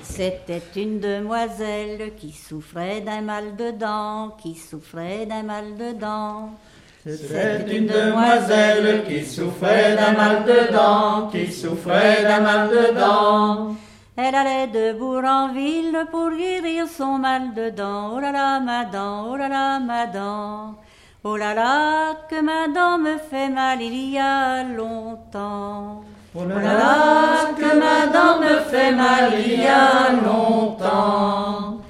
C'était une demoiselle qui souffrait d'un mal de dents, qui souffrait d'un mal de dents. C'est une demoiselle qui souffrait d'un mal de dents, qui souffrait d'un mal de dents. Elle allait de bourg en ville pour guérir son mal de dents. Oh là là, ma dent, oh là là, ma dent. Oh là là, que ma dent me fait mal il y a longtemps. Oh là là, que ma dent me fait mal il y a longtemps.